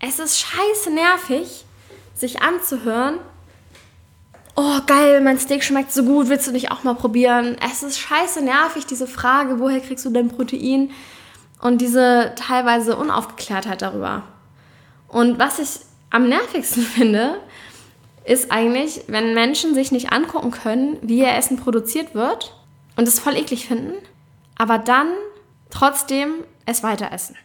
es ist scheiße nervig, sich anzuhören, oh geil, mein Steak schmeckt so gut, willst du nicht auch mal probieren? Es ist scheiße nervig, diese Frage, woher kriegst du dein Protein? Und diese teilweise Unaufgeklärtheit darüber. Und was ich am nervigsten finde, ist eigentlich, wenn Menschen sich nicht angucken können, wie ihr Essen produziert wird und es voll eklig finden, aber dann trotzdem es weiter essen.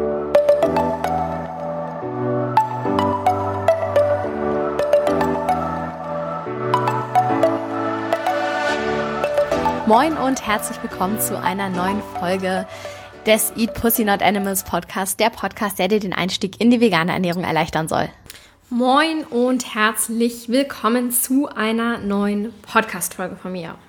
Moin und herzlich willkommen zu einer neuen Folge des Eat Pussy Not Animals Podcast, der Podcast, der dir den Einstieg in die vegane Ernährung erleichtern soll. Moin und herzlich willkommen zu einer neuen Podcast-Folge von mir.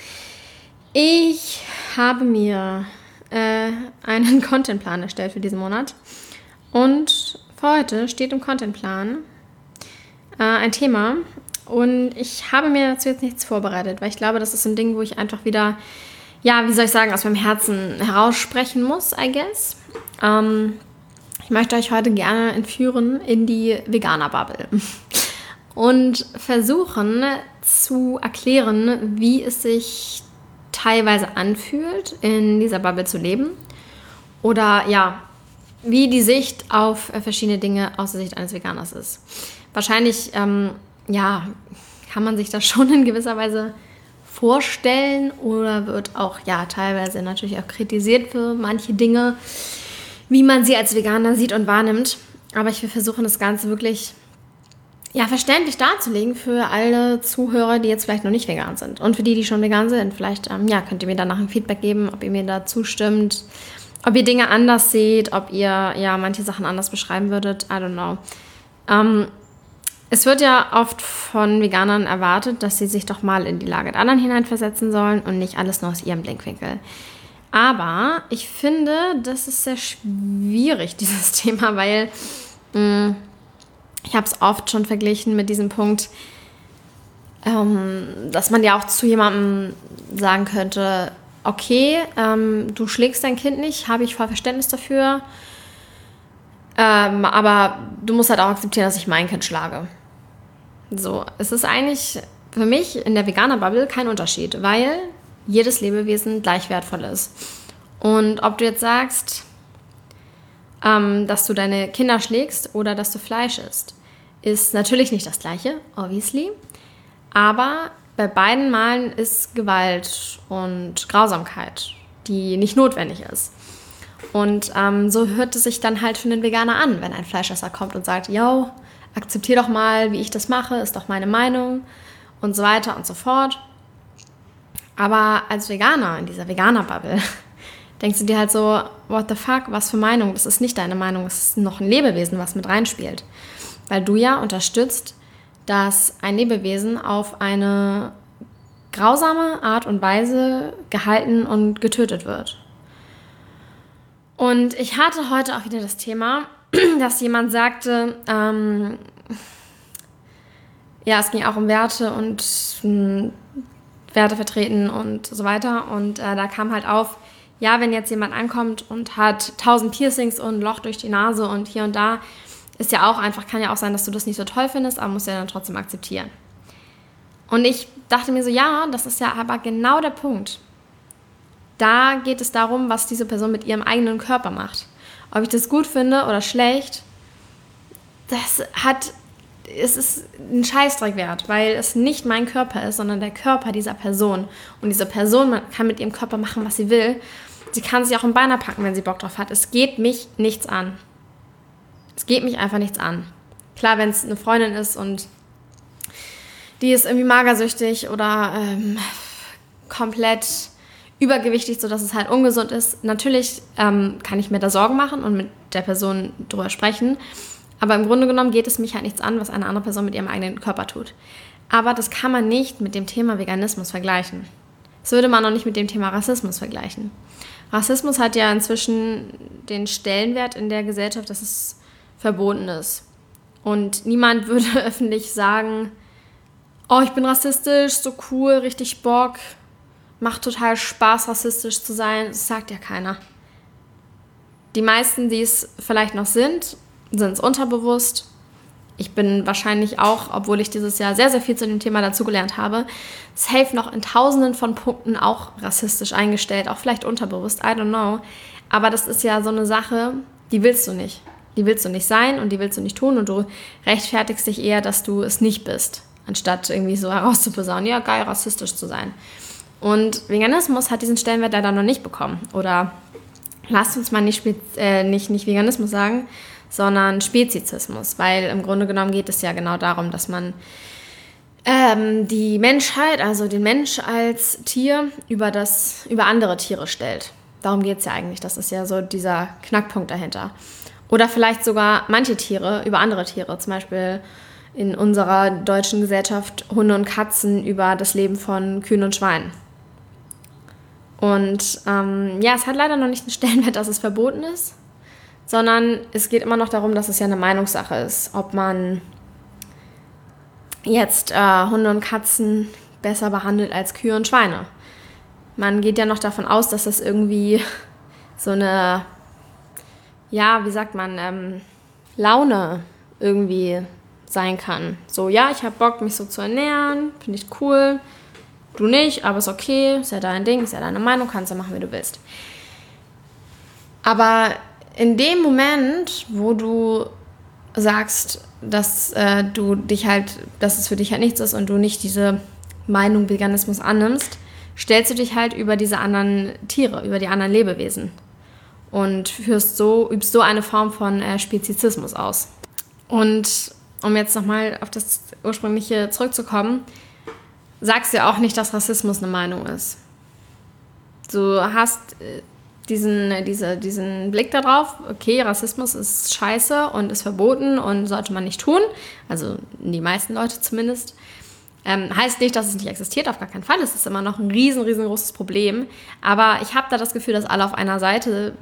Ich habe mir einen Contentplan erstellt für diesen Monat und für heute steht im Contentplan ein Thema und ich habe mir dazu jetzt nichts vorbereitet, weil ich glaube, das ist ein Ding, wo ich einfach wieder, aus meinem Herzen heraussprechen muss, I guess. Ich möchte euch heute gerne entführen in die Veganer-Bubble und versuchen zu erklären, wie es sich teilweise anfühlt, in dieser Bubble zu leben oder wie die Sicht auf verschiedene Dinge aus der Sicht eines Veganers ist. Wahrscheinlich, kann man sich das schon in gewisser Weise vorstellen oder wird auch, teilweise natürlich auch kritisiert für manche Dinge, wie man sie als Veganer sieht und wahrnimmt. Aber ich will versuchen, das Ganze wirklich verständlich darzulegen für alle Zuhörer, die jetzt vielleicht noch nicht vegan sind. Und für die, die schon vegan sind, vielleicht könnt ihr mir danach ein Feedback geben, ob ihr mir da zustimmt, ob ihr Dinge anders seht, ob ihr manche Sachen anders beschreiben würdet. I don't know. Es wird ja oft von Veganern erwartet, dass sie sich doch mal in die Lage der anderen hineinversetzen sollen und nicht alles nur aus ihrem Blickwinkel. Aber ich finde, das ist sehr schwierig, dieses Thema, weil ich habe es oft schon verglichen mit diesem Punkt, dass man ja auch zu jemandem sagen könnte, okay, du schlägst dein Kind nicht, habe ich voll Verständnis dafür, aber du musst halt auch akzeptieren, dass ich mein Kind schlage. So, es ist eigentlich für mich in der Veganer-Bubble kein Unterschied, weil jedes Lebewesen gleich wertvoll ist. Und ob du jetzt sagst, dass du deine Kinder schlägst oder dass du Fleisch isst, ist natürlich nicht das Gleiche, obviously. Aber bei beiden Malen ist Gewalt und Grausamkeit, die nicht notwendig ist. Und so hört es sich dann halt für einen Veganer an, wenn ein Fleischesser kommt und sagt, yo, akzeptier doch mal, wie ich das mache, ist doch meine Meinung und so weiter und so fort. Aber als Veganer in dieser Veganer-Bubble denkst du dir halt so, what the fuck, was für Meinung? Das ist nicht deine Meinung, es ist noch ein Lebewesen, was mit reinspielt. Weil du ja unterstützt, dass ein Lebewesen auf eine grausame Art und Weise gehalten und getötet wird. Und ich hatte heute auch wieder das Thema, dass jemand sagte, es ging auch um Werte und Werte vertreten und so weiter. Und da kam halt auf, wenn jetzt jemand ankommt und hat 1000 Piercings und ein Loch durch die Nase und hier und da, ist ja auch einfach, kann ja auch sein, dass du das nicht so toll findest, aber musst ja dann trotzdem akzeptieren. Und ich dachte mir so, das ist ja aber genau der Punkt. Da geht es darum, was diese Person mit ihrem eigenen Körper macht. Ob ich das gut finde oder schlecht, es ist ein Scheißdreck wert, weil es nicht mein Körper ist, sondern der Körper dieser Person. Und diese Person kann mit ihrem Körper machen, was sie will. Sie kann sich auch im Bein packen, wenn sie Bock drauf hat. Es geht mich nichts an. Es geht mich einfach nichts an. Klar, wenn es eine Freundin ist und die ist irgendwie magersüchtig oder komplett übergewichtig, sodass es halt ungesund ist. Natürlich kann ich mir da Sorgen machen und mit der Person drüber sprechen. Aber im Grunde genommen geht es mich halt nichts an, was eine andere Person mit ihrem eigenen Körper tut. Aber das kann man nicht mit dem Thema Veganismus vergleichen. Das würde man auch nicht mit dem Thema Rassismus vergleichen. Rassismus hat ja inzwischen den Stellenwert in der Gesellschaft, dass es verboten ist. Und niemand würde öffentlich sagen, oh, ich bin rassistisch, so cool, richtig Bock, macht total Spaß, rassistisch zu sein. Das sagt ja keiner. Die meisten, die es vielleicht noch sind, sind es unterbewusst. Ich bin wahrscheinlich auch, obwohl ich dieses Jahr sehr, sehr viel zu dem Thema dazugelernt habe, safe noch in tausenden von Punkten auch rassistisch eingestellt, auch vielleicht unterbewusst, I don't know. Aber das ist ja so eine Sache, die willst du nicht. Die willst du nicht sein und die willst du nicht tun und du rechtfertigst dich eher, dass du es nicht bist, anstatt irgendwie so herauszuposaunen, ja geil, rassistisch zu sein. Und Veganismus hat diesen Stellenwert leider noch nicht bekommen. Oder lasst uns mal nicht Veganismus sagen, sondern Spezizismus, weil im Grunde genommen geht es ja genau darum, dass man die Menschheit, also den Mensch als Tier über andere Tiere stellt. Darum geht es ja eigentlich, das ist ja so dieser Knackpunkt dahinter. Oder vielleicht sogar manche Tiere über andere Tiere, zum Beispiel in unserer deutschen Gesellschaft Hunde und Katzen über das Leben von Kühen und Schweinen. Und es hat leider noch nicht einen Stellenwert, dass es verboten ist, sondern es geht immer noch darum, dass es ja eine Meinungssache ist, ob man jetzt Hunde und Katzen besser behandelt als Kühe und Schweine. Man geht ja noch davon aus, dass das irgendwie so eine, Laune irgendwie sein kann. So, ja, ich habe Bock, mich so zu ernähren, finde ich cool, du nicht, aber ist okay, ist ja dein Ding, ist ja deine Meinung, kannst ja machen, wie du willst. Aber in dem Moment, wo du sagst, dass dass es für dich halt nichts ist und du nicht diese Meinung Veganismus annimmst, stellst du dich halt über diese anderen Tiere, über die anderen Lebewesen und übst so eine Form von Spezizismus aus. Und um jetzt nochmal auf das Ursprüngliche zurückzukommen, sagst du ja auch nicht, dass Rassismus eine Meinung ist. Du hast diesen Blick darauf, okay, Rassismus ist scheiße und ist verboten und sollte man nicht tun, also die meisten Leute zumindest. Heißt nicht, dass es nicht existiert, auf gar keinen Fall. Es ist immer noch ein riesengroßes Problem. Aber ich habe da das Gefühl, dass alle auf einer Seite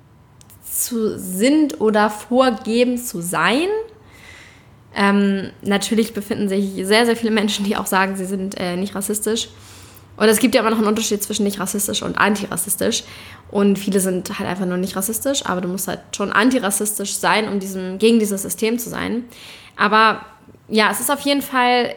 sind oder vorgeben zu sein. Natürlich befinden sich sehr, sehr viele Menschen, die auch sagen, sie sind nicht rassistisch. Und es gibt ja immer noch einen Unterschied zwischen nicht rassistisch und antirassistisch. Und viele sind halt einfach nur nicht rassistisch, aber du musst halt schon antirassistisch sein, um gegen dieses System zu sein. Aber ja, es ist auf jeden Fall,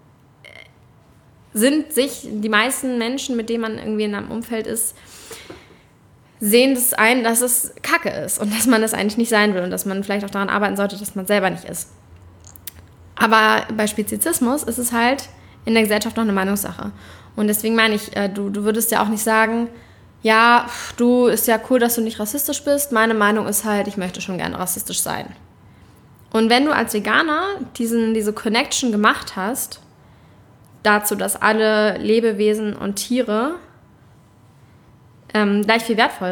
sind sich die meisten Menschen, mit denen man irgendwie in einem Umfeld ist, sehen das ein, dass es Kacke ist und dass man das eigentlich nicht sein will und dass man vielleicht auch daran arbeiten sollte, dass man selber nicht ist. Aber bei Spezizismus ist es halt in der Gesellschaft noch eine Meinungssache. Und deswegen meine ich, du würdest ja auch nicht sagen, ja, du, ist ja cool, dass du nicht rassistisch bist. Meine Meinung ist halt, ich möchte schon gerne rassistisch sein. Und wenn du als Veganer diese Connection gemacht hast, dazu, dass alle Lebewesen und Tiere gleich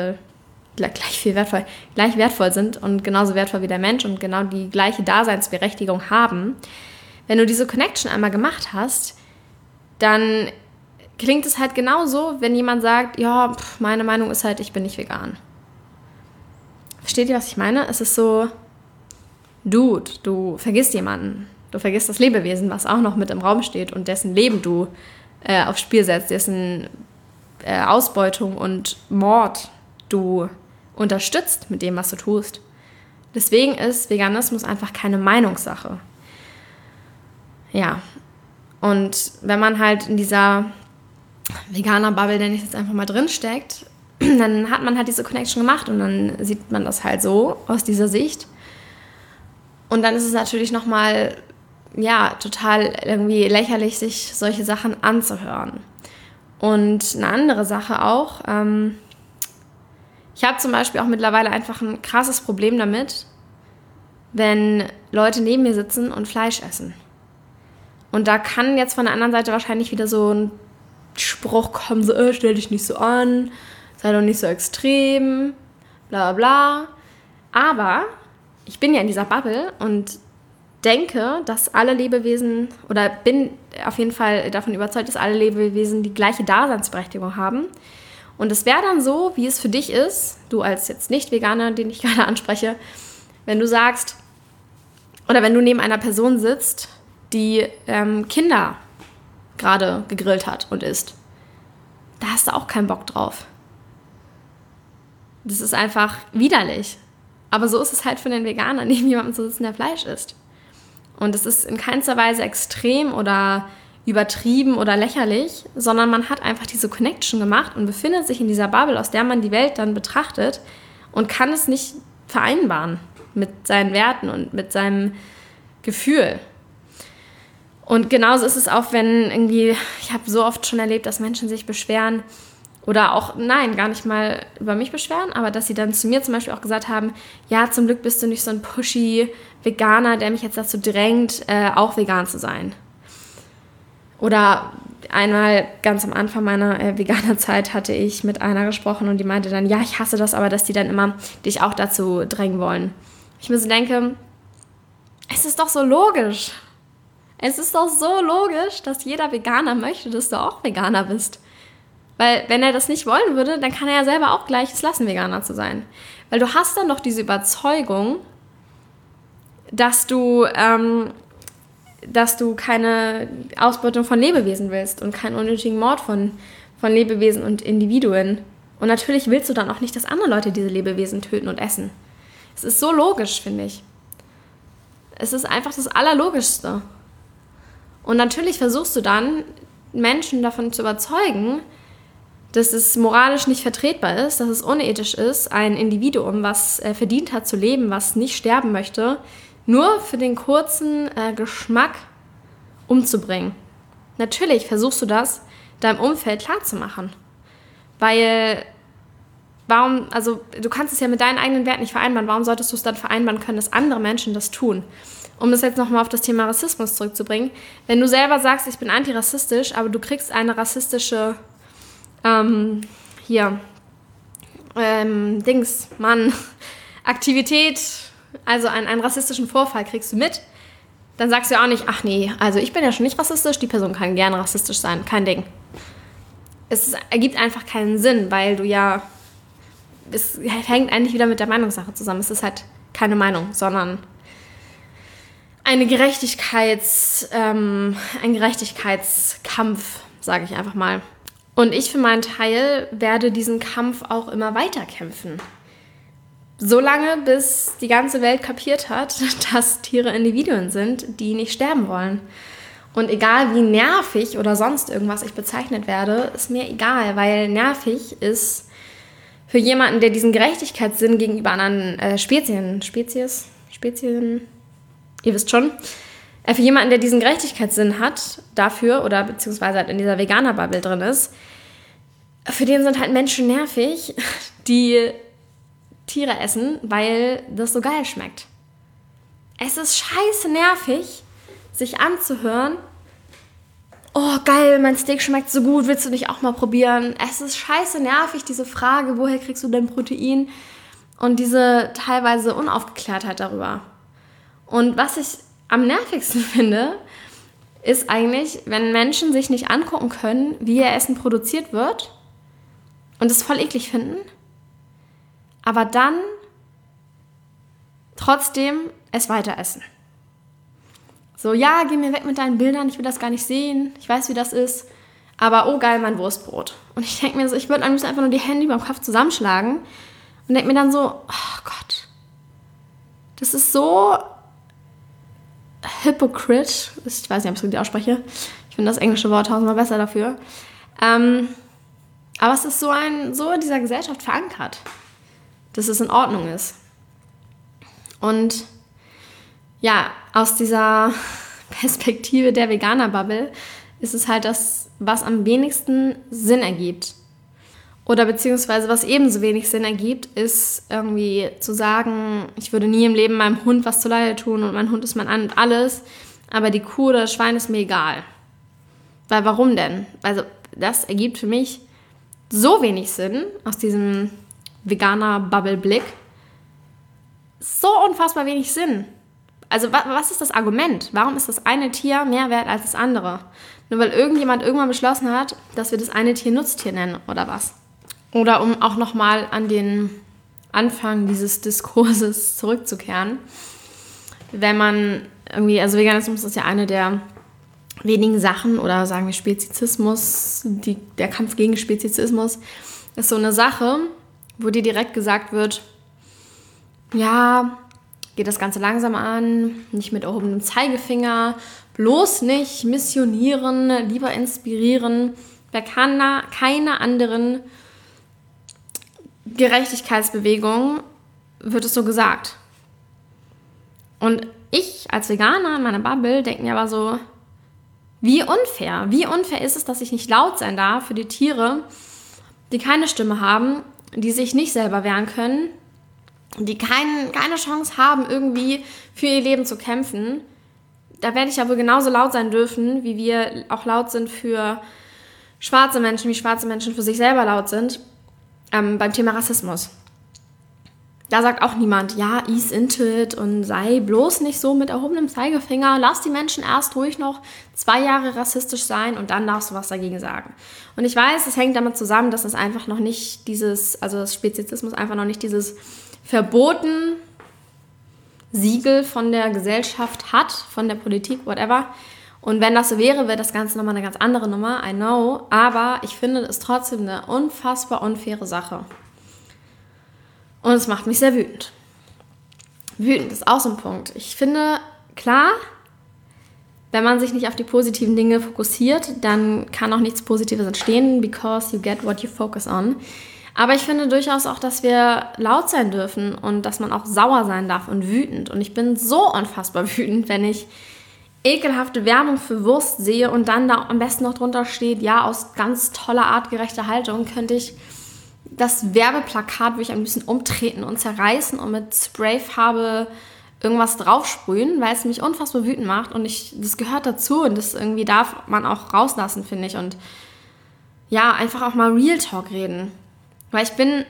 wertvoll sind und genauso wertvoll wie der Mensch und genau die gleiche Daseinsberechtigung haben, wenn du diese Connection einmal gemacht hast, dann klingt es halt genauso, wenn jemand sagt, ja, meine Meinung ist halt, ich bin nicht vegan. Versteht ihr, was ich meine? Es ist so, Dude, du vergisst jemanden. Du vergisst das Lebewesen, was auch noch mit im Raum steht und dessen Leben du aufs Spiel setzt, dessen Ausbeutung und Mord du unterstützt mit dem, was du tust. Deswegen ist Veganismus einfach keine Meinungssache. Ja, und wenn man halt in dieser Veganer-Bubble, nenne ich jetzt einfach mal, drin steckt, dann hat man halt diese Connection gemacht und dann sieht man das halt so aus dieser Sicht. Und dann ist es natürlich nochmal, ja, total irgendwie lächerlich, sich solche Sachen anzuhören. Und eine andere Sache auch, ich habe zum Beispiel auch mittlerweile einfach ein krasses Problem damit, wenn Leute neben mir sitzen und Fleisch essen. Und da kann jetzt von der anderen Seite wahrscheinlich wieder so ein Spruch kommen, so, stell dich nicht so an, sei doch nicht so extrem, bla bla bla. Aber ich bin ja in dieser Bubble und denke, dass alle Lebewesen, oder bin auf jeden Fall davon überzeugt, dass alle Lebewesen die gleiche Daseinsberechtigung haben. Und es wäre dann so, wie es für dich ist, du als jetzt Nicht-Veganer, den ich gerade anspreche, wenn du sagst, oder wenn du neben einer Person sitzt, die Kinder gerade gegrillt hat und isst. Da hast du auch keinen Bock drauf. Das ist einfach widerlich. Aber so ist es halt für den Veganer, neben jemandem zu sitzen, der Fleisch isst. Und es ist in keinster Weise extrem oder übertrieben oder lächerlich, sondern man hat einfach diese Connection gemacht und befindet sich in dieser Bubble, aus der man die Welt dann betrachtet und kann es nicht vereinbaren mit seinen Werten und mit seinem Gefühl. Und genauso ist es auch, wenn irgendwie, ich habe so oft schon erlebt, dass Menschen sich beschweren oder auch, nein, gar nicht mal über mich beschweren, aber dass sie dann zu mir zum Beispiel auch gesagt haben, ja, zum Glück bist du nicht so ein pushy Veganer, der mich jetzt dazu drängt, auch vegan zu sein. Oder einmal ganz am Anfang meiner Veganerzeit hatte ich mit einer gesprochen und die meinte dann, ja, ich hasse das, aber dass die dann immer dich auch dazu drängen wollen. Ich mir so denke, es ist doch so logisch. Es ist doch so logisch, dass jeder Veganer möchte, dass du auch Veganer bist. Weil wenn er das nicht wollen würde, dann kann er ja selber auch gleich es lassen, Veganer zu sein. Weil du hast dann doch diese Überzeugung, dass du keine Ausbeutung von Lebewesen willst und keinen unnötigen Mord von Lebewesen und Individuen. Und natürlich willst du dann auch nicht, dass andere Leute diese Lebewesen töten und essen. Es ist so logisch, finde ich. Es ist einfach das Allerlogischste. Und natürlich versuchst du dann, Menschen davon zu überzeugen, dass es moralisch nicht vertretbar ist, dass es unethisch ist, ein Individuum, was verdient hat zu leben, was nicht sterben möchte, nur für den kurzen Geschmack umzubringen. Natürlich versuchst du das deinem Umfeld klarzumachen. Weil, du kannst es ja mit deinen eigenen Werten nicht vereinbaren, warum solltest du es dann vereinbaren können, dass andere Menschen das tun? Um das jetzt nochmal auf das Thema Rassismus zurückzubringen, wenn du selber sagst, ich bin antirassistisch, aber du kriegst eine rassistische Aktivität, also einen rassistischen Vorfall kriegst du mit, dann sagst du ja auch nicht, ach nee, also ich bin ja schon nicht rassistisch, die Person kann gerne rassistisch sein, kein Ding. Es ergibt einfach keinen Sinn, weil es hängt eigentlich wieder mit der Meinungssache zusammen. Es ist halt keine Meinung, sondern ein Gerechtigkeitskampf, sage ich einfach mal. Und ich für meinen Teil werde diesen Kampf auch immer weiter kämpfen. Solange, bis die ganze Welt kapiert hat, dass Tiere Individuen sind, die nicht sterben wollen. Und egal wie nervig oder sonst irgendwas ich bezeichnet werde, ist mir egal, weil nervig ist für jemanden, der diesen Gerechtigkeitssinn gegenüber anderen Spezien, ihr wisst schon, für jemanden, der diesen Gerechtigkeitssinn hat dafür oder beziehungsweise halt in dieser Veganer-Bubble drin ist, für den sind halt Menschen nervig, die Tiere essen, weil das so geil schmeckt. Es ist scheiße nervig, sich anzuhören, oh geil, mein Steak schmeckt so gut, willst du nicht auch mal probieren? Es ist scheiße nervig, diese Frage, woher kriegst du denn Protein? Und diese teilweise Unaufgeklärtheit darüber. Und was ich am nervigsten finde, ist eigentlich, wenn Menschen sich nicht angucken können, wie ihr Essen produziert wird und es voll eklig finden, aber dann trotzdem es weiter essen. So, ja, geh mir weg mit deinen Bildern, ich will das gar nicht sehen, ich weiß, wie das ist, aber oh geil, mein Wurstbrot. Und ich denke mir so, ich würde am liebsten einfach nur die Hände über dem Kopf zusammenschlagen und denke mir dann so, oh Gott, das ist so hypocrite, ich weiß nicht, ob ich es richtig ausspreche, ich finde das englische Wort tausendmal besser dafür, aber es ist so in dieser Gesellschaft verankert, dass es in Ordnung ist. Und ja, aus dieser Perspektive der Veganer-Bubble ist es halt das, was am wenigsten Sinn ergibt. Oder beziehungsweise was ebenso wenig Sinn ergibt, ist irgendwie zu sagen, ich würde nie im Leben meinem Hund was zuleide tun und mein Hund ist mein An und alles, aber die Kuh oder das Schwein ist mir egal. Weil warum denn? Also das ergibt für mich so wenig Sinn aus diesem Veganer-Bubble-Blick. So unfassbar wenig Sinn. Also was ist das Argument? Warum ist das eine Tier mehr wert als das andere? Nur weil irgendjemand irgendwann beschlossen hat, dass wir das eine Tier Nutztier nennen oder was? Oder um auch nochmal an den Anfang dieses Diskurses zurückzukehren. Wenn man irgendwie, also Veganismus ist ja eine der wenigen Sachen, oder sagen wir Spezizismus, der Kampf gegen Spezizismus, ist so eine Sache, wo dir direkt gesagt wird, geht das Ganze langsam an, nicht mit erhobenem Zeigefinger, bloß nicht missionieren, lieber inspirieren. Bei keiner anderen Gerechtigkeitsbewegung wird es so gesagt. Und ich als Veganer in meiner Bubble denke mir aber so, wie unfair ist es, dass ich nicht laut sein darf für die Tiere, die keine Stimme haben, die sich nicht selber wehren können, die keine Chance haben, irgendwie für ihr Leben zu kämpfen. Da werde ich ja wohl genauso laut sein dürfen, wie wir auch laut sind für schwarze Menschen, wie schwarze Menschen für sich selber laut sind, beim Thema Rassismus. Da sagt auch niemand, ja, ease into it und sei bloß nicht so mit erhobenem Zeigefinger. Lass die Menschen erst ruhig noch 2 Jahre rassistisch sein und dann darfst du was dagegen sagen. Und ich weiß, es hängt damit zusammen, dass es einfach noch nicht das Speziesismus einfach noch nicht dieses verboten Siegel von der Gesellschaft hat, von der Politik, whatever. Und wenn das so wäre, wäre das Ganze nochmal eine ganz andere Nummer, I know. Aber ich finde es trotzdem eine unfassbar unfaire Sache. Und es macht mich sehr wütend. Wütend ist auch so ein Punkt. Ich finde, klar, wenn man sich nicht auf die positiven Dinge fokussiert, dann kann auch nichts Positives entstehen, because you get what you focus on. Aber ich finde durchaus auch, dass wir laut sein dürfen und dass man auch sauer sein darf und wütend. Und ich bin so unfassbar wütend, wenn ich ekelhafte Werbung für Wurst sehe und dann da am besten noch drunter steht, ja, aus ganz toller artgerechter Haltung könnte ich das Werbeplakat würde ich ein bisschen umtreten und zerreißen und mit Sprayfarbe irgendwas draufsprühen, weil es mich unfassbar wütend macht und das gehört dazu und das irgendwie darf man auch rauslassen, finde ich. Und ja, einfach auch mal Real Talk reden. Weil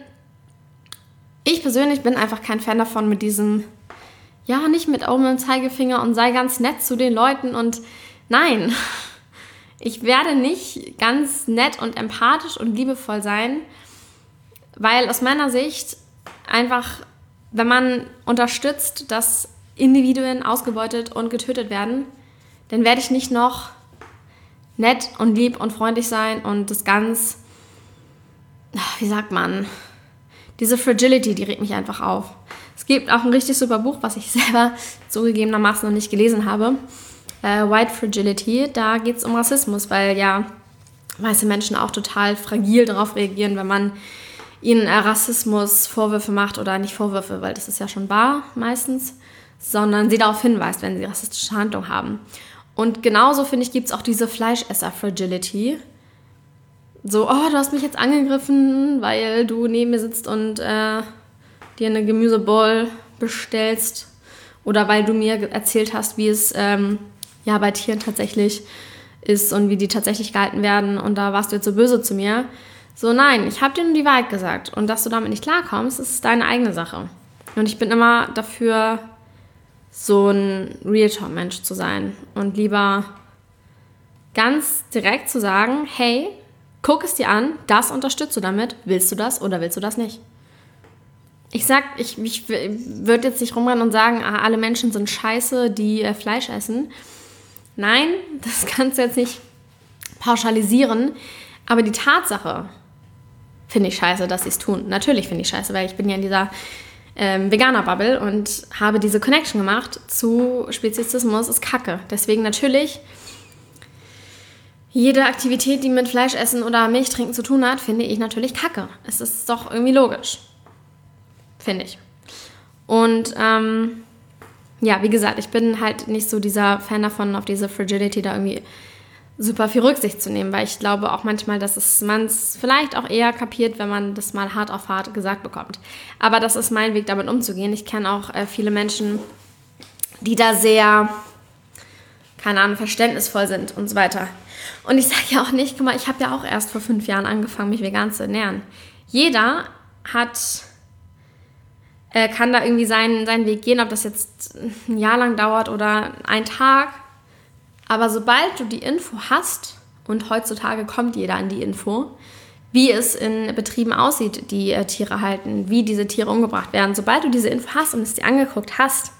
ich persönlich bin einfach kein Fan davon mit diesem, ja, nicht mit erhobenem Zeigefinger und sei ganz nett zu den Leuten und nein, ich werde nicht ganz nett und empathisch und liebevoll sein, weil aus meiner Sicht einfach, wenn man unterstützt, dass Individuen ausgebeutet und getötet werden, dann werde ich nicht noch nett und lieb und freundlich sein und das ganz, wie sagt man, diese Fragility, die regt mich einfach auf. Es gibt auch ein richtig super Buch, was ich selber zugegebenermaßen noch nicht gelesen habe, White Fragility, da geht es um Rassismus, weil ja weiße Menschen auch total fragil darauf reagieren, wenn man ihnen Rassismus Vorwürfe macht oder nicht Vorwürfe, weil das ist ja schon wahr meistens, sondern sie darauf hinweist, wenn sie rassistische Handlungen haben. Und genauso, finde ich, gibt es auch diese Fleischesser-Fragility. So, oh, du hast mich jetzt angegriffen, weil du neben mir sitzt und dir eine Gemüsebowl bestellst oder weil du mir erzählt hast, wie es bei Tieren tatsächlich ist und wie die tatsächlich gehalten werden und da warst du jetzt so böse zu mir. So, nein, ich habe dir nur die Wahrheit gesagt. Und dass du damit nicht klarkommst, ist deine eigene Sache. Und ich bin immer dafür, so ein Real-Talk-Mensch zu sein. Und lieber ganz direkt zu sagen, hey, guck es dir an, das unterstützt du damit. Willst du das oder willst du das nicht? Ich würde jetzt nicht rumrennen und sagen, alle Menschen sind scheiße, die Fleisch essen. Nein, das kannst du jetzt nicht pauschalisieren. Aber die Tatsache finde ich scheiße, dass sie es tun. Natürlich finde ich scheiße, weil ich bin ja in dieser Veganer-Bubble und habe diese Connection gemacht zu Speziesismus, ist Kacke. Deswegen natürlich jede Aktivität, die mit Fleischessen oder Milch trinken zu tun hat, finde ich natürlich Kacke. Es ist doch irgendwie logisch. Finde ich. Und wie gesagt, ich bin halt nicht so dieser Fan davon, auf diese Fragility da irgendwie super viel Rücksicht zu nehmen, weil ich glaube auch manchmal, dass man es vielleicht auch eher kapiert, wenn man das mal hart auf hart gesagt bekommt. Aber das ist mein Weg, damit umzugehen. Ich kenne auch viele Menschen, die da sehr, keine Ahnung, verständnisvoll sind und so weiter. Und ich sage ja auch nicht, guck mal, ich habe ja auch erst vor 5 Jahren angefangen, mich vegan zu ernähren. Jeder kann da irgendwie seinen Weg gehen, ob das jetzt ein Jahr lang dauert oder einen Tag. Aber sobald du die Info hast, und heutzutage kommt jeder an die Info, wie es in Betrieben aussieht, die Tiere halten, wie diese Tiere umgebracht werden, sobald du diese Info hast und es dir angeguckt hast,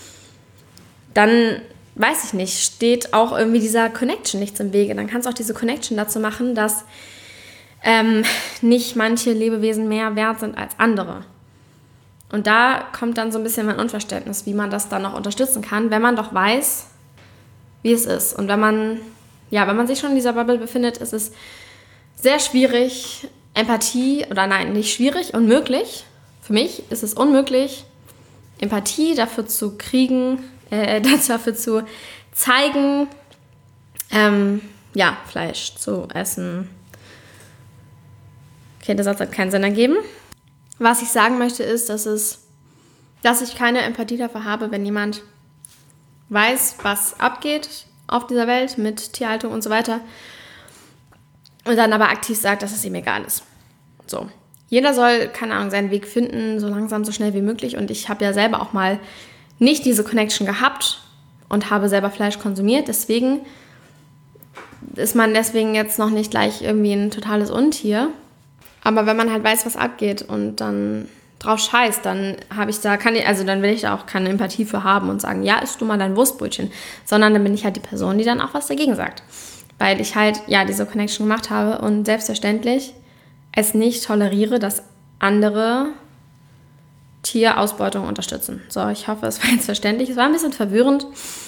dann, weiß ich nicht, steht auch irgendwie dieser Connection nichts im Wege. Dann kannst du auch diese Connection dazu machen, dass nicht manche Lebewesen mehr wert sind als andere. Und da kommt dann so ein bisschen mein Unverständnis, wie man das dann noch unterstützen kann, wenn man doch weiß, wie es ist. Und wenn man sich schon in dieser Bubble befindet, ist es sehr schwierig, nicht schwierig, unmöglich. Für mich ist es unmöglich, Empathie dafür zu kriegen, dafür zu zeigen, Fleisch zu essen. Okay, der Satz hat keinen Sinn ergeben. Was ich sagen möchte ist, dass ich keine Empathie dafür habe, wenn jemand weiß, was abgeht auf dieser Welt mit Tierhaltung und so weiter und dann aber aktiv sagt, dass es ihm egal ist. So. Jeder soll, keine Ahnung, seinen Weg finden, so langsam, so schnell wie möglich. Und ich habe ja selber auch mal nicht diese Connection gehabt und habe selber Fleisch konsumiert. Deswegen ist man jetzt noch nicht gleich irgendwie ein totales Untier. Aber wenn man halt weiß, was abgeht und dann drauf scheißt, dann will ich da auch keine Empathie für haben und sagen, ja, isst du mal dein Wurstbrötchen. Sondern dann bin ich halt die Person, die dann auch was dagegen sagt. Weil ich halt, diese Connection gemacht habe und selbstverständlich es nicht toleriere, dass andere Tierausbeutung unterstützen. So, ich hoffe, es war jetzt verständlich. Es war ein bisschen verwirrend.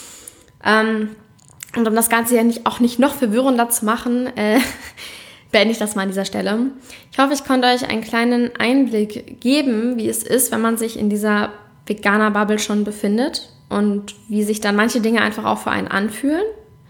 Und um das Ganze ja auch nicht noch verwirrender zu machen, beende ich das mal an dieser Stelle. Ich hoffe, ich konnte euch einen kleinen Einblick geben, wie es ist, wenn man sich in dieser Veganer-Bubble schon befindet und wie sich dann manche Dinge einfach auch für einen anfühlen.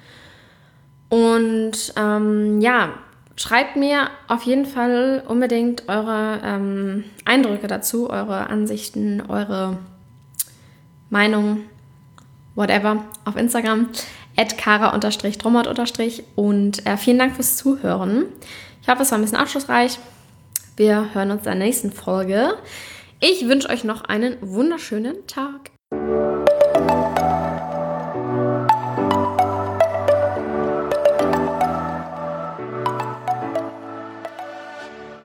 Und schreibt mir auf jeden Fall unbedingt eure Eindrücke dazu, eure Ansichten, eure Meinung, whatever, auf Instagram, @kara_drummert_ und vielen Dank fürs Zuhören. Ich hoffe, es war ein bisschen aufschlussreich. Wir hören uns in der nächsten Folge. Ich wünsche euch noch einen wunderschönen Tag.